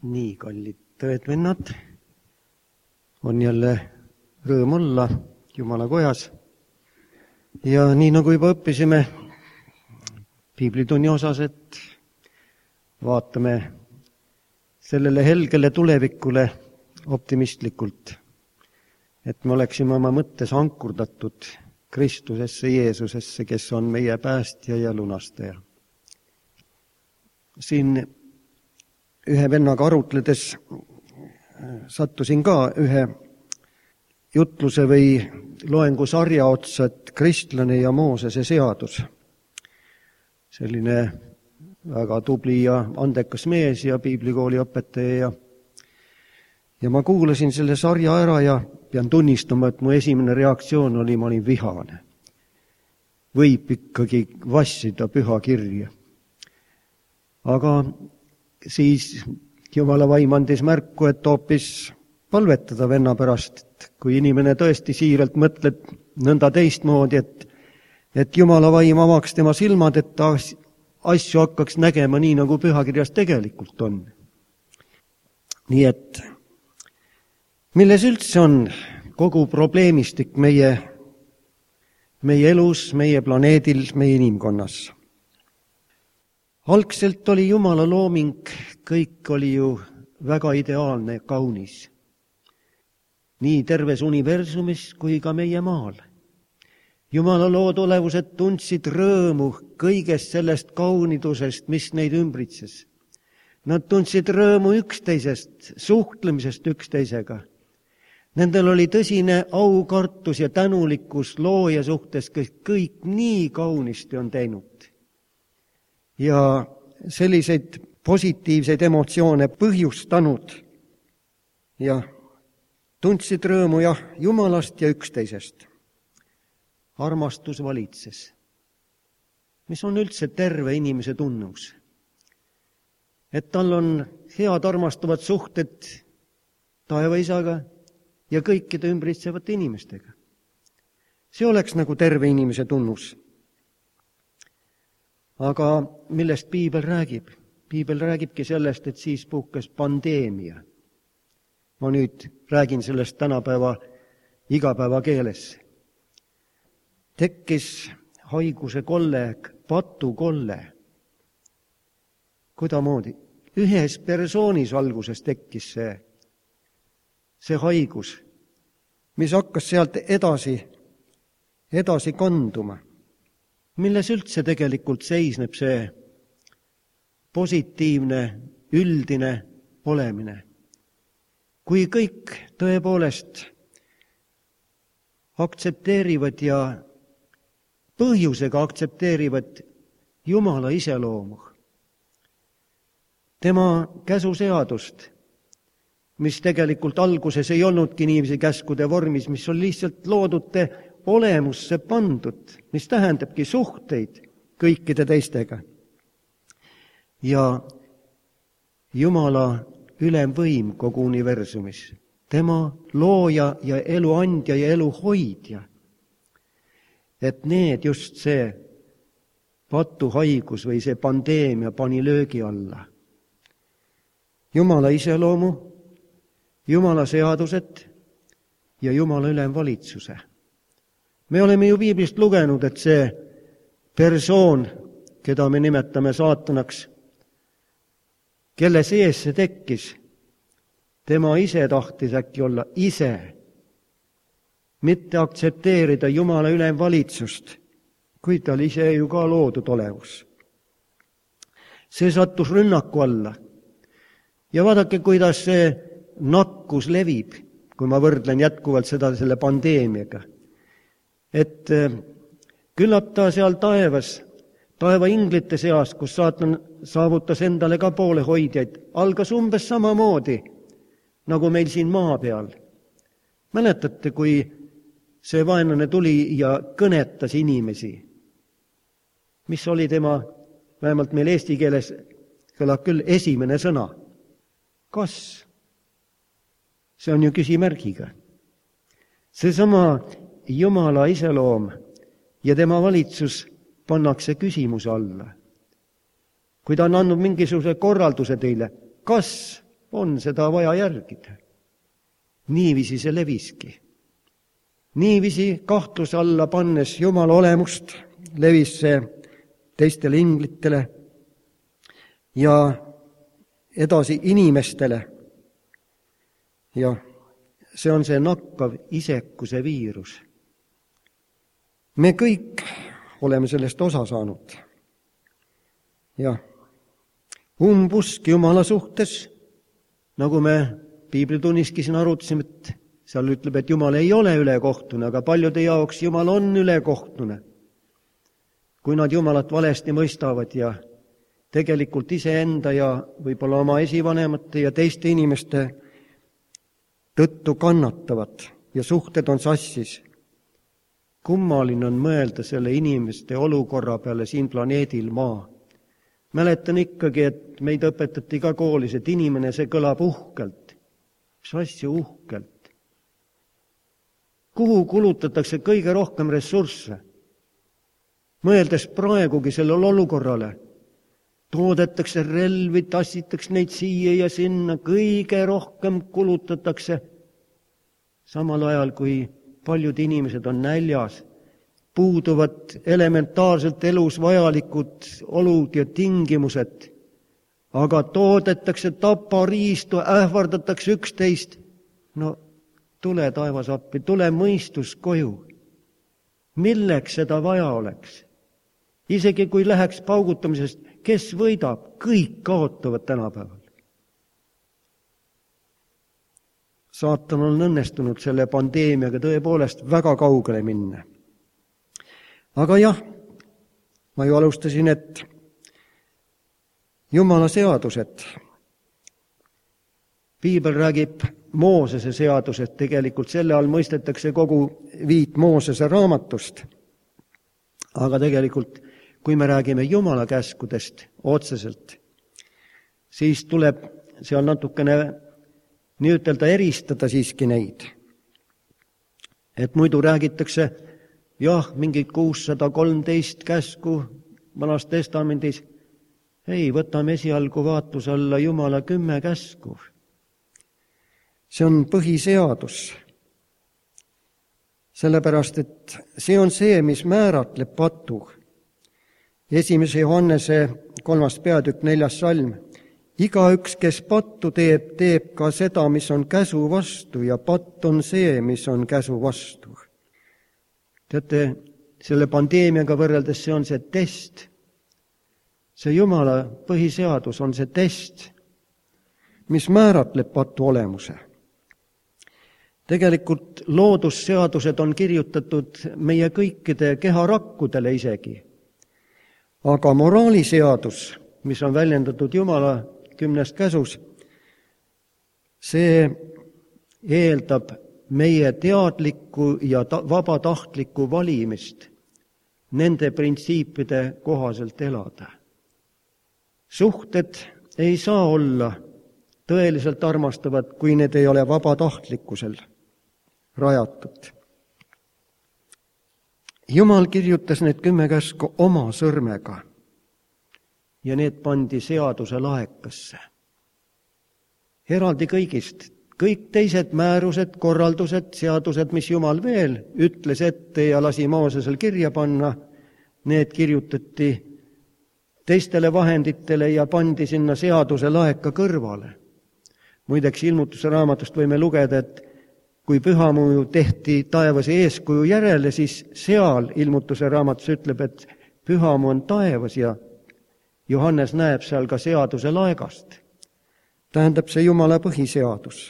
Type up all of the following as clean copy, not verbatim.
Nii, kallid tõed-vennad, on jälle rõõm olla Jumala kojas. Ja nii nagu juba õppisime piiblitunni osas, et vaatame sellele helgele tulevikule optimistlikult, et me oleksime oma mõttes ankurdatud Kristusesse, Jeesusesse, kes on meie päästja ja lunastaja. Siin ühe vennaga arutledes sattusin ka ühe jutluse või loengusarja otsa, et kristlane ja Moosese seadus. Selline väga tubli ja andekas mees ja piiblikooli õpetaja. Ja ma kuulasin selle sarja ära ja pean tunnistama, et mu esimene reaktsioon oli, ma olin vihane. Võib ikkagi vassida püha kirja. Aga siis Jumala vaim andis märku, et hoopis palvetada venna pärast, et kui inimene tõesti siiralt mõtleb nõnda teistmoodi, et Jumala vaim avaks tema silmad, et ta asju hakkaks nägema nii, nagu pühakirjas tegelikult on. Nii et milles üldse on kogu probleemistik meie elus, meie planeedil, meie inimkonnas? Algselt oli Jumala looming, kõik oli ju väga ideaalne, kaunis. Nii terves universumis kui ka meie maal. Jumala loodolevused tundsid rõõmu kõigest sellest kaunidusest, mis neid ümbritses. Nad tundsid rõõmu üksteisest, suhtlemisest üksteisega. Nendel oli tõsine aukartus ja tänulikkus looja suhtes, kes kõik nii kaunisti on teinud. Ja selliseid positiivseid emotsioone põhjustanud ja tundsid rõõmu Jumalast ja üksteisest. Armastus valitses. Mis on üldse terve inimese tunnus? Et tal on head armastavad suhted taevaisaga ja kõikide ümbritsevate inimestega. See oleks nagu terve inimese tunnus. Aga millest piibel räägib? Piibel räägibki sellest, et siis puhkes pandeemia. Ma nüüd räägin sellest tänapäeva igapäevakeeles. Tekkis haiguse kolle, patukolle. Kuidamoodi? Ühes persoonis alguses tekkis see haigus, mis hakkas sealt edasi kanduma. Milles üldse tegelikult seisneb see positiivne, üldine olemine? Kui kõik tõepoolest aktsepteerivad ja põhjusega aktsepteerivad Jumala iseloomu, tema käsuseadust, mis tegelikult alguses ei olnudki niiviisi käskude vormis, mis on lihtsalt loodute olemusse pandud, mis tähendabki suhteid kõikide teistega. Ja Jumala ülemvõim kogu universumis, tema looja ja elu andja ja elu hoidja. Et need just see patuhaigus või see pandeemia pani löögi alla. Jumala iseloomu, Jumala seadused ja Jumala ülemvalitsuse. Me oleme ju piiblist lugenud, et see persoon, keda me nimetame saatanaks, kelle sees see tekkis, tema ise tahtis äkki olla ise, mitte aktsepteerida Jumala ülemvalitsust, kui tal ise ju ka loodud olevus. See sattus rünnaku alla. Ja vaadake, kuidas see nakkus levib, kui ma võrdlen jätkuvalt seda selle pandeemiaga. Et küllap ta seal taeva inglite seas, kus saatan saavutas endale ka poolehoidjaid, algas umbes samamoodi, nagu meil siin maa peal. Mäletate, kui see vaenlane tuli ja kõnetas inimesi? Mis oli tema, vähemalt meil eesti keeles kõlab küll esimene sõna? Kas? See on ju küsimärgiga. Seesama Jumala iseloom ja tema valitsus pannakse küsimuse alla. Kui ta on andnud mingisuguse korralduse teile, kas on seda vaja järgida. Niiviisi see leviski. Niiviisi kahtluse alla pannes Jumala olemust levis see teistele inglitele ja edasi inimestele. Ja see on see nakkav isekuse viirus. Me kõik oleme sellest osa saanud. Ja umbusk Jumala suhtes, nagu me piiblitunniski siin arutasime, et seal ütleb, et Jumal ei ole ülekohtune, aga paljude jaoks Jumal on ülekohtune. Kui nad Jumalat valesti mõistavad ja tegelikult iseenda ja võib-olla oma esivanemate ja teiste inimeste tõttu kannatavad ja suhted on sassis. Kummaline on mõelda selle inimeste olukorra peale siin planeedil Maa. Mäletan ikkagi, et meid õpetati ka koolis, et inimene, see kõlab uhkelt. Mis asja uhkelt? Kuhu kulutatakse kõige rohkem ressursse? Mõeldes praegugi sellele olukorrale, toodetakse relvi, tassitakse neid siia ja sinna, kõige rohkem kulutatakse. Samal ajal, kui paljud inimesed on näljas, puuduvad elementaarselt elus vajalikud olud ja tingimused, aga toodetakse tapariistu, ähvardatakse üksteist. No tule taevas appi, tule mõistus koju. Milleks seda vaja oleks? Isegi kui läheks paugutamisest, kes võidab? Kõik kaotavad tänapäeval. Saatan on õnnestunud selle pandeemiaga tõepoolest väga kaugele minna. Aga jah, ma ju alustasin, et Jumala seadused. Piibel räägib Moosese seadused, tegelikult selle all mõistetakse kogu 5 Moosese raamatust. Aga tegelikult, kui me räägime Jumala käskudest otseselt, siis tuleb seal natukene nii-ütelda eristada siiski neid. Et muidu räägitakse mingi 613 käsku Vanas Testamendis. Ei, võtame esialgu vaatluse alla Jumala 10 käsku. See on põhiseadus. Sellepärast, et see on see, mis määratleb patu. 1. Johannese 3. peatükk 4. salm. Igaüks, kes pattu teeb, teeb ka seda, mis on käsu vastu, ja patt on see, mis on käsu vastu. Teate, selle pandeemiaga võrreldes see on see test. See Jumala põhiseadus on see test, mis määratleb patu olemuse. Tegelikult loodusseadused on kirjutatud meie kõikide keharakkudele isegi. Aga moraaliseadus, mis on väljendatud Jumala 10 käsus, see eeldab meie teadlikku ja vabatahtlikku valimist nende printsiipide kohaselt elada. Suhted ei saa olla tõeliselt armastavad, kui need ei ole vabatahtlikkusel rajatud. Jumal kirjutas need 10 käsku oma sõrmega ja need pandi seaduse laekasse. Eraldi kõigist. Kõik teised määrused, korraldused, seadused, mis Jumal veel ütles ette ja lasi Moosesel kirja panna, need kirjutati teistele vahenditele ja pandi sinna seaduse laeka kõrvale. Muideks ilmutuse raamatust võime lugeda, et kui pühamuu tehti taevase eeskuju järele, siis seal ilmutuse raamatus ütleb, et pühamuu on taevas ja Johannes näeb seal ka seaduse laegast. Tähendab see Jumala põhiseadus.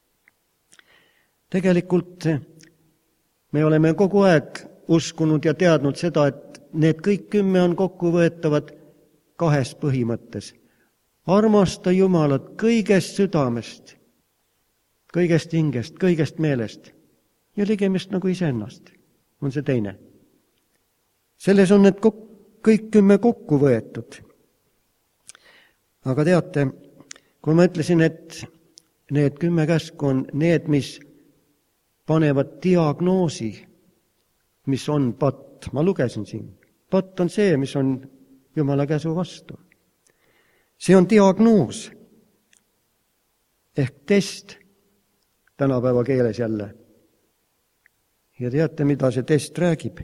Tegelikult me oleme kogu aeg uskunud ja teadnud seda, et need kõik 10 on kokkuvõetavad 2 põhimõttes. Armasta Jumalat kõigest südamest, kõigest hingest, kõigest meelest ja ligemist nagu iseennast on see teine. Selles on need kõik 10 kokku võetud. Aga teate, kui ma ütlesin, et need 10 käsku on need, mis panevad diagnoosi, mis on patt. Ma lugesin siin. Patt on see, mis on Jumala käsu vastu. See on diagnoos. ehk test tänapäeva keeles jälle. Ja teate, mida see test räägib?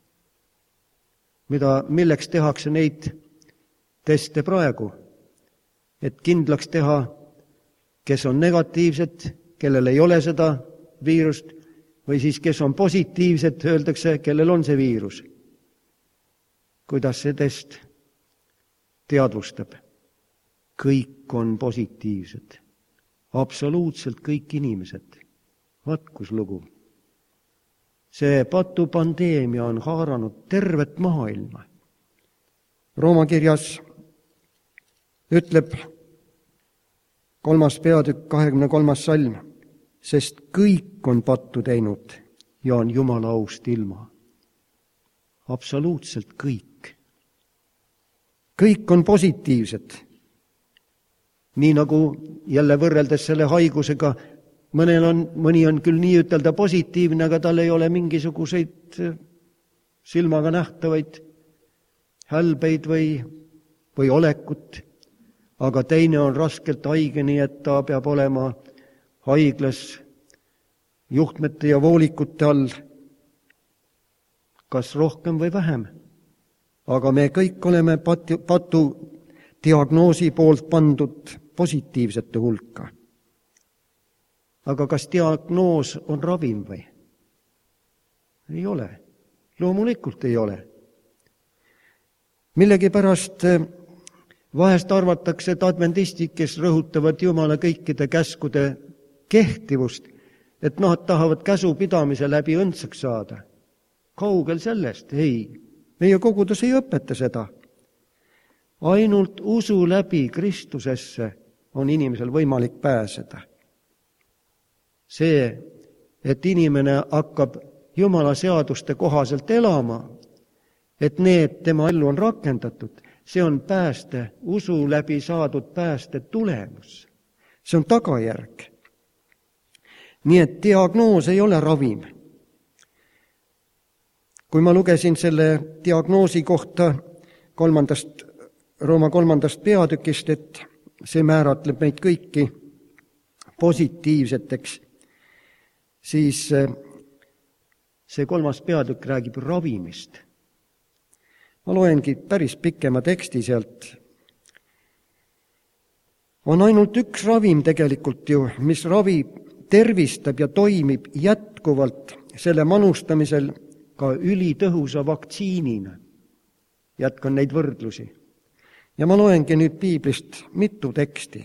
Milleks tehakse neid teste praegu? Et kindlaks teha, kes on negatiivsed, kellel ei ole seda viirust, või siis kes on positiivsed, öeldakse, kellel on see viirus. Kuidas see test teadvustab? Kõik on positiivsed. Absoluutselt kõik inimesed. Vaat kus lugu. See patupandeemia on haaranud tervet maailma. Rooma kirjas ütleb 3. peatükk 23. salm, sest kõik on pattu teinud ja on Jumala aust ilma. Absoluutselt kõik. Kõik on positiivsed. Nii nagu jälle võrreldes selle haigusega, mõni on küll nii ütelda positiivne, aga tal ei ole mingisuguseid silmaga nähtavaid hälbeid või olekut, aga teine on raskelt haige, nii et ta peab olema haiglas juhtmete ja voolikute all, kas rohkem või vähem. Aga me kõik oleme patu diagnoosi poolt pandud positiivsete hulka. Aga kas diagnoos on ravim või? Ei ole. Loomulikult ei ole. Millegipärast vahest arvatakse, et adventistid, kes rõhutavad Jumala kõikide käskude kehtivust, et nad tahavad käsupidamise läbi õndsaks saada. Kaugel sellest? Ei. Meie kogudus ei õpeta seda. Ainult usu läbi Kristusesse on inimesel võimalik pääseda. See, et inimene hakkab Jumala seaduste kohaselt elama, et need tema ellu on rakendatud, see on pääste, usu läbi saadud pääste tulemus. See on tagajärg. Nii et diagnoos ei ole ravim. Kui ma lugesin selle diagnoosi kohta Rooma 3. peatükist, et see määratleb meid kõiki positiivseteks, siis see 3. peatükk räägib ravimist. Ma loengi päris pikema teksti sealt. On ainult üks ravim tegelikult ju, mis ravib, tervistab ja toimib jätkuvalt selle manustamisel ka ülitõhusa vaktsiinina. Jätkan neid võrdlusi. Ja ma loengi nüüd piiblist mitu teksti.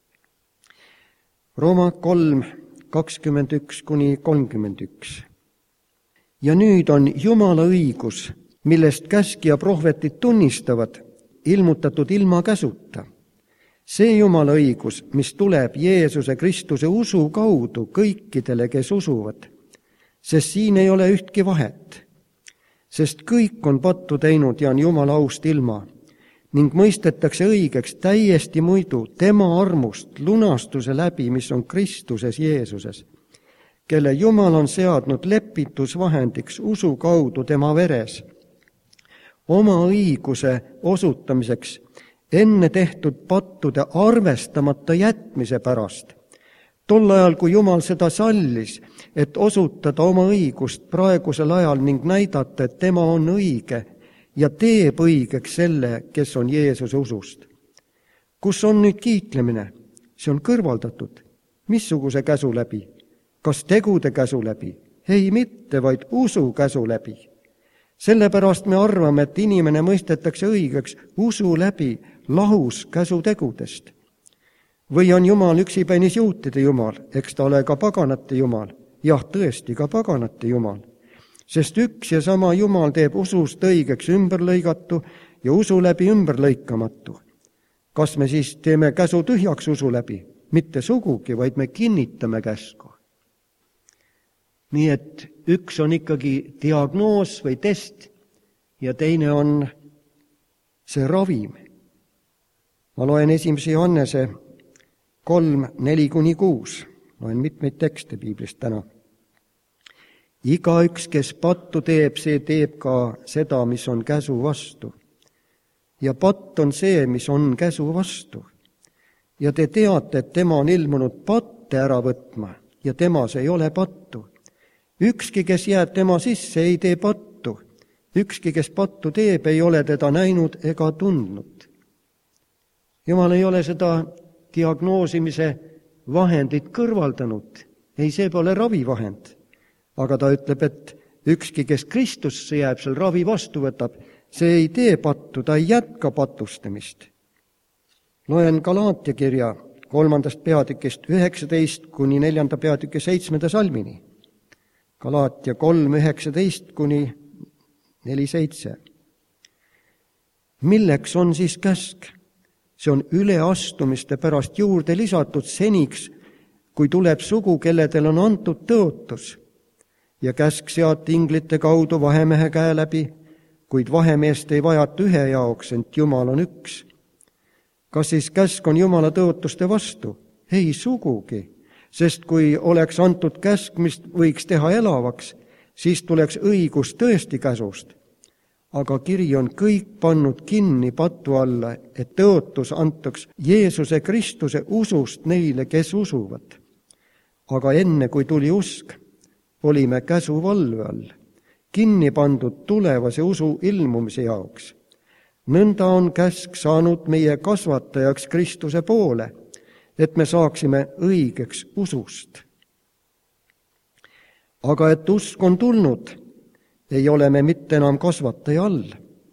Rooma 3, 21-31. Ja nüüd on Jumala õigus, millest käskija prohvetid tunnistavad, ilmutatud ilma käsuta. See Jumala õigus, mis tuleb Jeesuse Kristuse usu kaudu kõikidele, kes usuvad, sest siin ei ole ühtki vahet, sest kõik on pattu teinud ja on Jumala aust ilma ning mõistetakse õigeks täiesti muidu tema armust lunastuse läbi, mis on Kristuses Jeesuses, kelle Jumal on seadnud lepitusvahendiks usu kaudu tema veres, oma õiguse osutamiseks enne tehtud pattude arvestamata jätmise pärast. Tol ajal, kui Jumal seda sallis, et osutada oma õigust praegusel ajal ning näidata, et tema on õige ja teeb õigeks selle, kes on Jeesuse usust. Kus on nüüd kiitlemine? See on kõrvaldatud. Missuguse käsu läbi? Kas tegude käsu läbi? Ei mitte, vaid usu käsu läbi. Sellepärast me arvame, et inimene mõistetakse õigeks usu läbi lahus käsutegudest. Või on Jumal üksipainis juutide Jumal, eks ta ole ka paganate Jumal, jah, tõesti ka paganate Jumal. Sest üks ja sama Jumal teeb usust õigeks ümberlõigatu ja usu läbi ümberlõikamatu. Kas me siis teeme käsu tühjaks usu läbi? Mitte sugugi, vaid me kinnitame käsku. Nii et üks on ikkagi diagnoos või test ja teine on see ravim. Ma loen 1. Johannese 3, 4-6. Loen mitmeid tekste piiblist täna. Igaüks, kes pattu teeb, see teeb ka seda, mis on käsu vastu. Ja patt on see, mis on käsu vastu. ja te teate, et tema on ilmunud patte ära võtma ja temas ei ole pattu. Ükski, kes jääb tema sisse, ei tee pattu. Ükski, kes pattu teeb, ei ole teda näinud ega tundnud. Jumal ei ole seda diagnoosimise vahendit kõrvaldanud. Ei, see pole ravivahend. Aga ta ütleb, et ükski, kes Kristusse jääb, seal ravi vastu võtab, see ei tee pattu, ta ei jätka patustamist. Loen Galaatia kirja 3. peatükist 19 kuni 4. peatüki 7. salmini. Galaatia 3, 19 kuni 4:7. Milleks on siis käsk? See on üleastumiste pärast juurde lisatud seniks, kui tuleb sugu, kelledel on antud tõotus. Ja käsk seati inglite kaudu vahemehe käe läbi, kuid vahemeest ei vajata ühe jaoks, ent Jumal on üks. Kas siis käsk on Jumala tõotuste vastu? Ei sugugi, sest kui oleks antud käsk, mis võiks teha elavaks, siis tuleks õigus tõesti käsust. Aga kiri on kõik pannud kinni patu alla, et tõotus antaks Jeesuse Kristuse usust neile, kes usuvad. Aga enne, kui tuli usk, olime käsuvalve all, kinni pandud tulevase usu ilmumise jaoks. Nõnda on käsk saanud meie kasvatajaks Kristuse poole, et me saaksime õigeks usust. Aga et usk on tulnud, ei ole me mitte enam kasvataja all,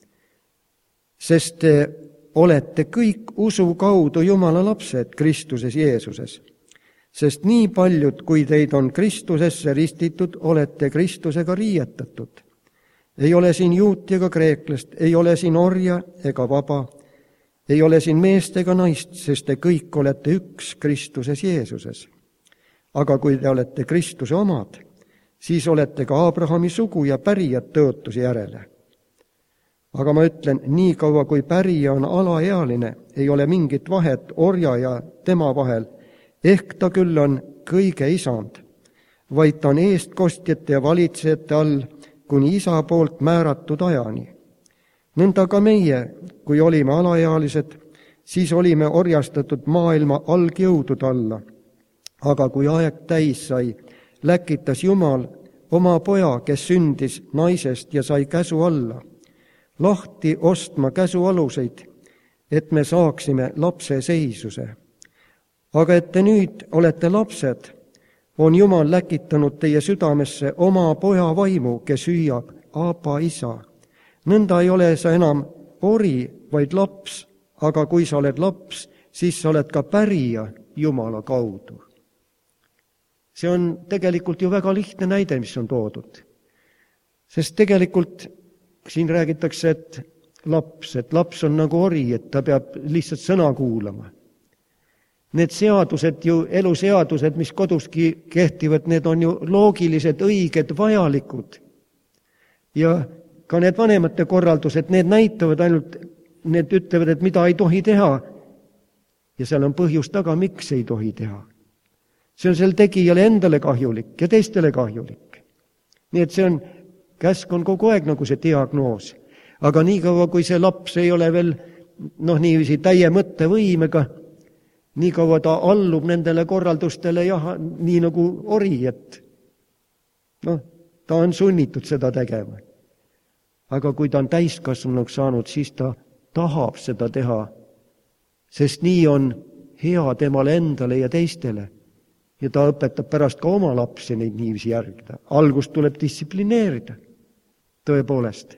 sest te olete kõik usu kaudu Jumala lapsed Kristuses Jeesuses. Sest nii paljud, kui teid on Kristusesse ristitud, olete Kristusega riietatud. Ei ole siin juuti ega kreeklast, ei ole siin orja ega vaba, ei ole siin meest ega naist, sest te kõik olete üks Kristuses Jeesuses. Aga kui te olete Kristuse omad, siis olete ka Abrahami sugu ja pärijad tõotuse järele. Aga ma ütlen, nii kaua kui pärija on alaealine, ei ole mingit vahet orja ja tema vahel, ehk ta küll on kõige isand, vaid ta on eestkostjate ja valitsejate all kuni isa poolt määratud ajani. Nõnda ka meie, kui olime alaealised, siis olime orjastatud maailma algjõudude alla. Aga kui aeg täis sai, läkitas Jumal oma poja, kes sündis naisest ja sai käsu alla, lahti ostma käsu aluseid, et me saaksime lapse seisuse. Aga et te nüüd olete lapsed, on Jumal läkitanud teie südamesse oma poja vaimu, kes hüüab, Aba, isa. Nõnda ei ole sa enam ori, vaid laps, aga kui sa oled laps, siis sa oled ka pärija Jumala kaudu. See on tegelikult ju väga lihtne näide, mis on toodud. Sest tegelikult siin räägitakse, et laps on nagu ori, et ta peab lihtsalt sõna kuulama. Need seadused ju, eluseadused, mis koduski kehtivad, need on ju loogilised, õiged, vajalikud. Ja ka need vanemate korraldused, need näitavad ainult, need ütlevad, et mida ei tohi teha. Ja seal on põhjus taga, miks ei tohi teha. See on sel tegijale endale kahjulik ja teistele kahjulik. Nii et see on, käsk on kogu aeg nagu see diagnoos. Aga nii kaua, kui see laps ei ole veel niiviisi täie mõttevõimega, nii kaua ta allub nendele korraldustele nii nagu ori, et ta on sunnitud seda tegema. Aga kui ta on täiskasvanuks saanud, siis ta tahab seda teha, sest nii on hea temale endale ja teistele. Ja ta õpetab pärast ka oma lapsi neid niiviisi järgida. Algust tuleb distsiplineerida, tõepoolest.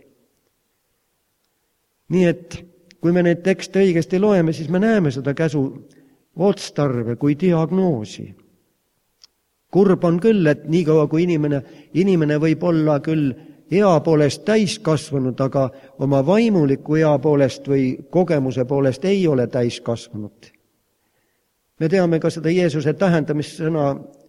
Nii et kui me neid tekste õigesti loeme, siis me näeme seda käsu otstarve kui diagnoosi. Kurb on küll, et nii kaua kui inimene võib olla küll ea poolest täiskasvanud, aga oma vaimuliku ea poolest või kogemuse poolest ei ole täiskasvanud. Me teame ka seda Jeesuse tähendamissõna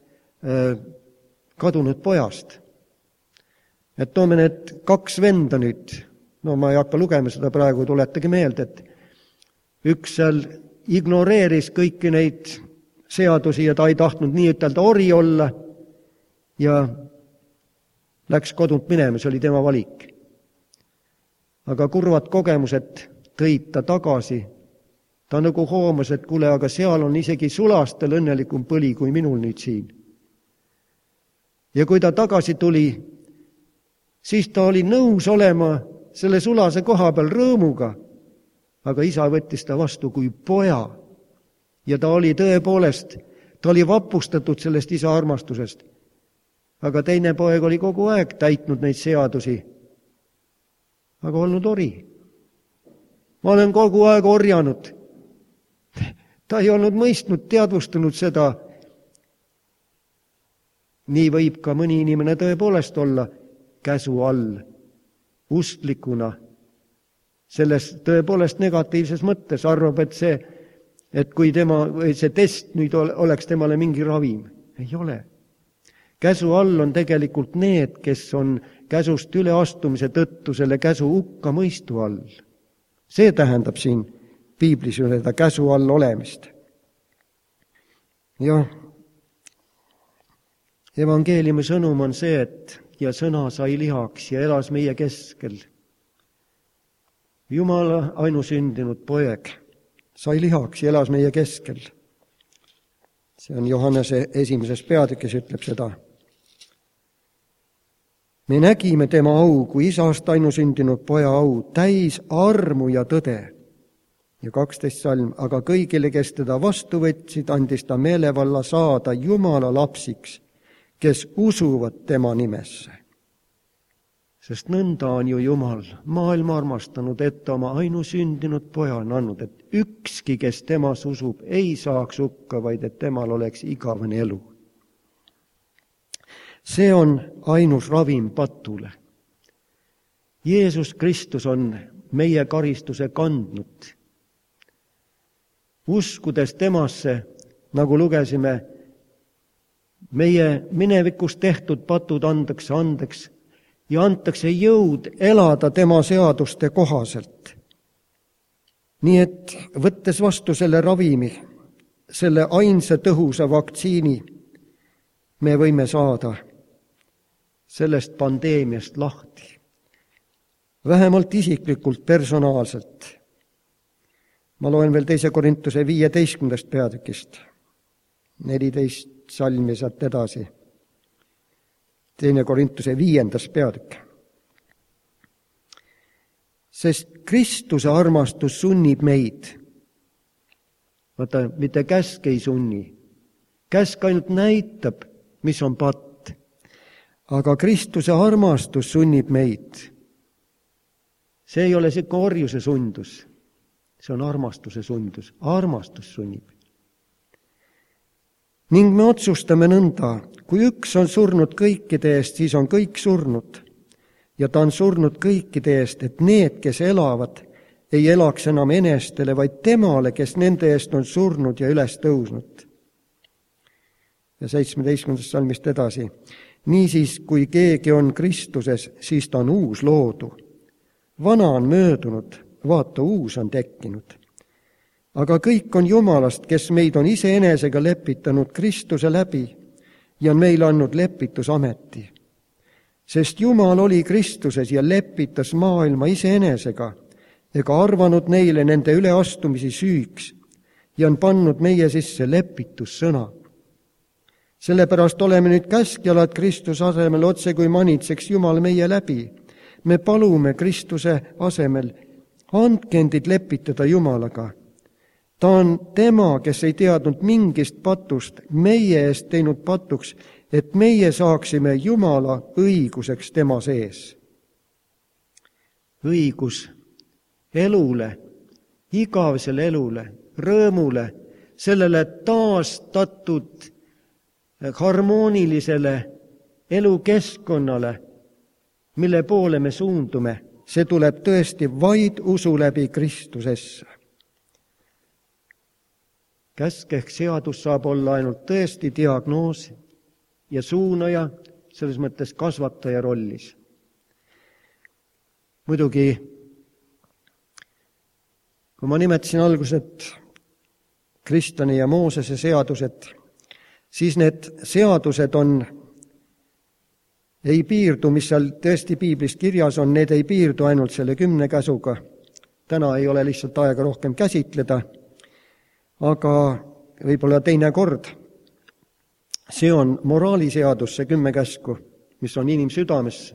kadunud pojast. Et toome need 2 venda nüüd, ma ei hakka lugema seda praegu, tuletage meelde, et üks seal ignoreeris kõiki neid seadusi ja ta ei tahtnud nii ütelda ori olla ja läks kodunt minema, see oli tema valik. Aga kurvad kogemused tõid ta tagasi Ta nagu hoomas, et kuule, aga seal on isegi sulastel õnnelikum põli kui minul nüüd siin. Ja kui ta tagasi tuli, siis ta oli nõus olema selle sulase koha peal rõõmuga, aga isa võttis ta vastu kui poja. Ja ta oli tõepoolest, ta oli vapustatud sellest isa armastusest. Aga teine poeg oli kogu aeg täitnud neid seadusi, aga olnud ori. Ma olen kogu aeg orjanud. Ta ei olnud mõistnud, teadvustanud seda. Nii võib ka mõni inimene tõepoolest olla käsu all, ustlikuna, selles tõepoolest negatiivses mõttes arvab, et kui see test nüüd oleks temale mingi ravim. Ei ole. Käsu all on tegelikult need, kes on käsust üleastumise tõttu selle käsu hukka mõistu all. See tähendab siin piiblis seda käsu all olemist. Ja evangeeliumi sõnum on see, et ja sõna sai lihaks ja elas meie keskel. Jumala ainusündinud poeg sai lihaks ja elas meie keskel. See on Johannese 1. peatükis ütleb seda. Me nägime tema au kui isast ainusündinud poja au, täis armu ja tõde. Ja 12 salm, aga kõigile, kes teda vastu võtsid, andis ta meelevalla saada Jumala lapsiks, kes usuvad tema nimesse. Sest nõnda on ju Jumal maailma armastanud, et oma ainusündinud poja on andnud, et ükski, kes temas usub, ei saaks hukka, vaid et temal oleks igavene elu. See on ainus ravim patule. Jeesus Kristus on meie karistuse kandnud. Uskudes temasse, nagu lugesime, meie minevikus tehtud patud antakse andeks ja antakse jõud elada tema seaduste kohaselt. Nii et võttes vastu selle ravimi, selle ainsa tõhusa vaktsiini, me võime saada sellest pandeemiast lahti. Vähemalt isiklikult, personaalselt. Ma loen veel 2. Korintuse 15. peatükist, 14 salmi sealt edasi. 2. Korintuse 5. peatükk. Sest Kristuse armastus sunnib meid. Vaata, mitte käsk ei sunni. Käsk ainult näitab, mis on patt. Aga Kristuse armastus sunnib meid. See ei ole siuke orjuse sundus. See on armastuse sundus. Armastus sunnib. Ning me otsustame nõnda, kui üks on surnud kõikide eest, siis on kõik surnud. Ja ta on surnud kõikide eest, et need, kes elavad, ei elaks enam enestele, vaid temale, kes nende eest on surnud ja üles tõusnud. Ja 17. salmist edasi. Niisiis, kui keegi on Kristuses, siis ta on uus loodu. Vana on möödunud, vaata uus on tekkinud. Aga kõik on Jumalast, kes meid on iseenesega lepitanud Kristuse läbi ja on meile andnud lepitusameti. Sest Jumal oli Kristuses ja lepitas maailma iseenesega ega arvanud neile nende üleastumisi süüks ja on pannud meie sisse lepitussõna. Sellepärast oleme nüüd käskjalad Kristuse asemel otse kui manitseks Jumal meie läbi. Me palume Kristuse asemel, andke endid lepitada Jumalaga. Ta on tema, kes ei teadnud mingist patust, meie eest teinud patuks, et meie saaksime Jumala õiguseks tema sees. Õigus elule, igavesele elule, rõõmule, sellele taastatud harmoonilisele elukeskkonnale, mille poole me suundume, see tuleb tõesti vaid usu läbi Kristusesse. Käsk ehk seadus saab olla ainult tõesti diagnoos ja suunaja, selles mõttes kasvataja rollis. Muidugi, kui ma nimetasin alguses Kristjani ja Moosese seadused, siis need seadused ei piirdu, mis seal tõesti piiblis kirjas on, need ei piirdu ainult selle 10 käsuga. Täna ei ole lihtsalt aega rohkem käsitleda, aga võib-olla teine kord. See on moraaliseadus, see 10 käsku, mis on inimsüdamesse.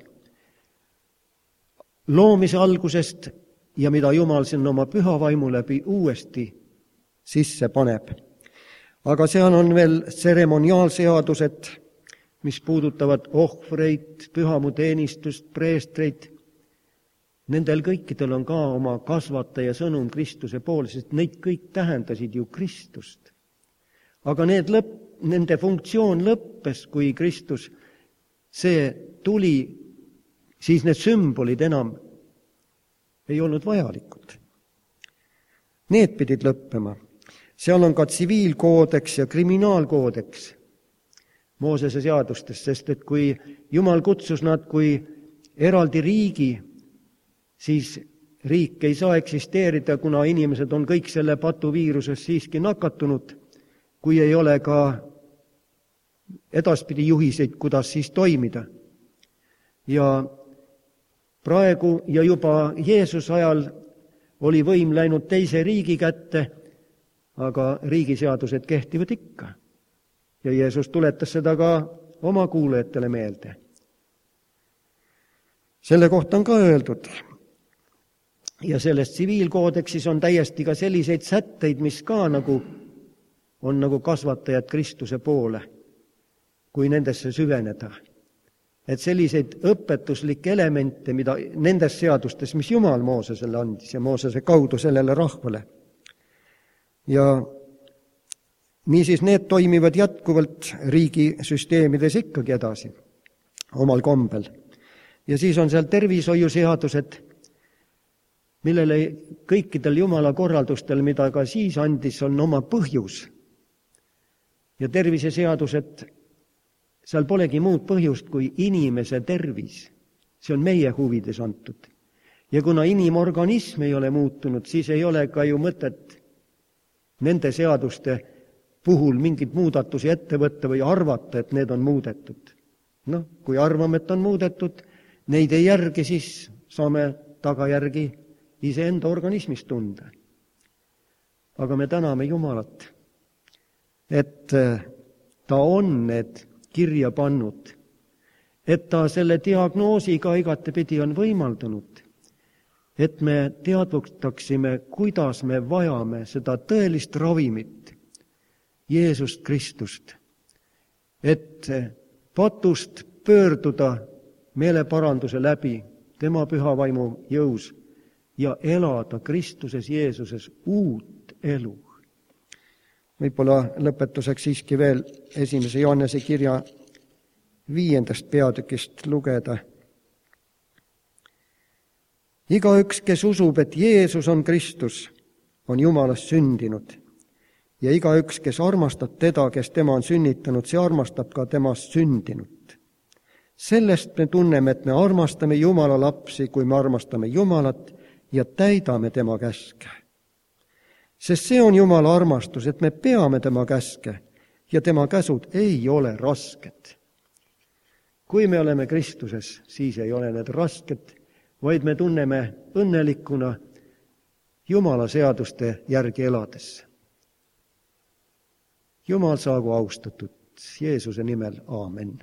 Loomise algusest ja mida Jumal sinna oma püha vaimu läbi uuesti sisse paneb. Aga seal on veel tseremoniaalseadused, mis puudutavad ohvreid, pühamuteenistust, preestreid. Nendel kõikidel on ka oma kasvataja sõnum Kristuse poole, sest neid kõik tähendasid ju Kristust. Aga nende funktsioon lõppes, kui Kristus see tuli, siis need sümbolid enam ei olnud vajalikud. Need pidid lõppema. Seal on ka tsiviilkoodeks ja kriminaalkoodeks Moosese seadustes, sest et kui Jumal kutsus nad kui eraldi riigi, siis riik ei saa eksisteerida, kuna inimesed on kõik selle patuviiruses siiski nakatunud, kui ei ole ka edaspidi juhiseid, kuidas siis toimida. Ja praegu ja juba Jeesuse ajal oli võim läinud teise riigi kätte, aga riigiseadused kehtivad ikka. Ja Jeesus tuletas seda ka oma kuulajatele meelde. Selle kohta on ka öeldud. Ja selles tsiviilkoodeksis on täiesti ka selliseid sätteid, mis ka on nagu kasvatajad Kristuse poole, kui nendesse süveneda. Et selliseid õpetuslikke elemente, mida nendes seadustes, mis Jumal Moosesele andis ja Moosese kaudu sellele rahvale. Ja niisiis need toimivad jätkuvalt riigisüsteemides ikkagi edasi, omal kombel. Ja siis on seal tervishoiuseadused, millele kõikidel Jumala korraldustel, mida ka siis andis, on oma põhjus. Ja terviseseadused, seal polegi muud põhjust kui inimese tervis. See on meie huvides antud. Ja kuna inimorganism ei ole muutunud, siis ei ole ka ju mõtet nende seaduste puhul mingit muudatusi ette võtta või arvata, et need on muudetud. Kui arvame, et on muudetud, neid ei järgi, siis saame tagajärgi iseenda organismist tunda. Aga me täname Jumalat, et ta on need kirja pannud, et ta selle diagnoosiga igatepidi on võimaldanud, et me teadvustaksime, kuidas me vajame seda tõelist ravimit, Jeesust Kristust, et patust pöörduda meeleparanduse läbi tema püha vaimu jõus ja elada Kristuses Jeesuses uut elu. Võib-olla lõpetuseks siiski veel 1. Johannese kirja 5. peatükist lugeda. Igaüks, kes usub, et Jeesus on Kristus, on Jumalast sündinud. Ja igaüks, kes armastab teda, kes tema on sünnitanud, see armastab ka temast sündinut. Sellest me tunneme, et me armastame Jumala lapsi, kui me armastame Jumalat ja täidame tema käske. Sest see on Jumala armastus, et me peame tema käske ja tema käsud ei ole rasked. Kui me oleme Kristuses, siis ei ole need rasked, vaid me tunneme õnnelikuna Jumala seaduste järgi elades. Jumal saagu austatud Jeesuse nimel, aamen.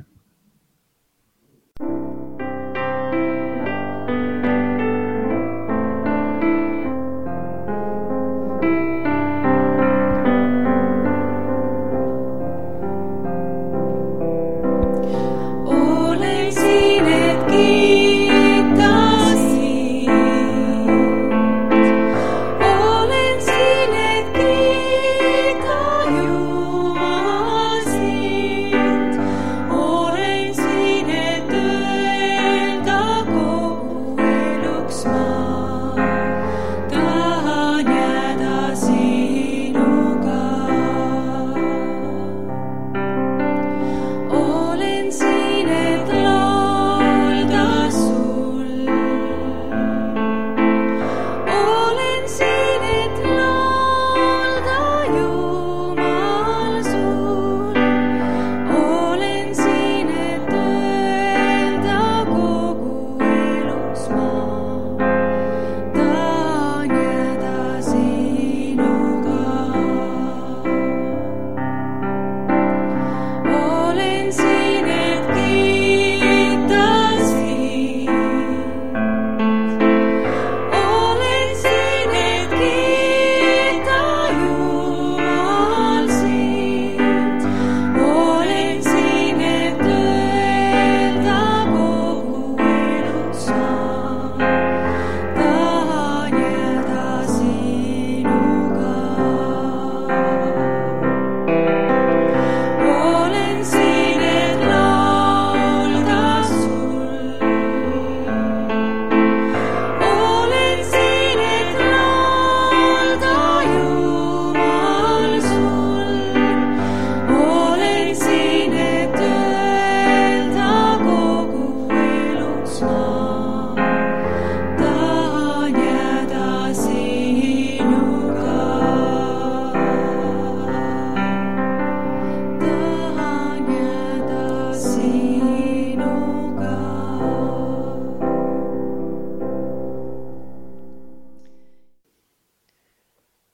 Ole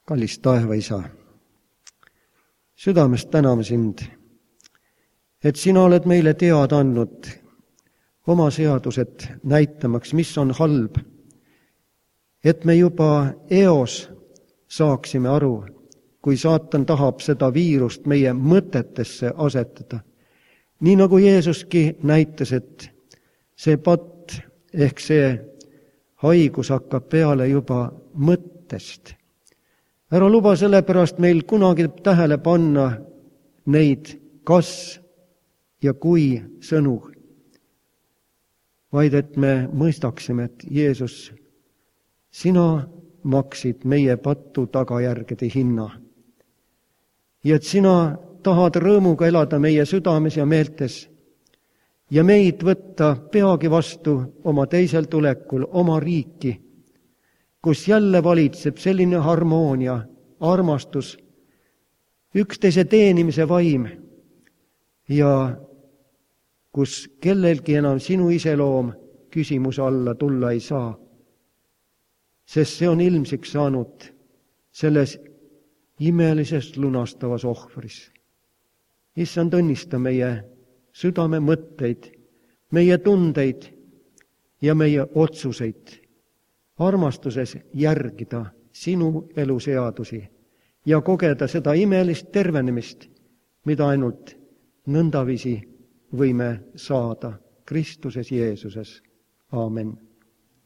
Kallis taevaisa, südamest täname sind, et sina oled meile teada andnud oma seadused näitamaks, mis on halb, et me juba eos saaksime aru, kui saatan tahab seda viirust meie mõtetesse asetada. Nii nagu Jeesuski näitas, et see patt ehk see haigus hakkab peale juba mõttest. Ära luba sellepärast meil kunagi tähele panna neid kas ja kui sõnu, vaid et me mõistaksime, et Jeesus, sina maksid meie pattu tagajärgede hinna. Ja et sina tahad rõõmuga elada meie südames ja meeltes ja meid võtta peagi vastu oma teisel tulekul oma riiki, kus jälle valitseb selline harmoonia, armastus, üksteise teenimise vaim ja kus kellelgi enam sinu iseloom küsimuse alla tulla ei saa, sest see on ilmsiks saanud selles imelises lunastavas ohvris. Issand, õnnista meie südame mõtteid, meie tundeid ja meie otsuseid armastuses järgida sinu eluseadusi ja kogeda seda imelist tervenemist, mida ainult nõndaviisi võime saada Kristuses Jeesuses. Aamen.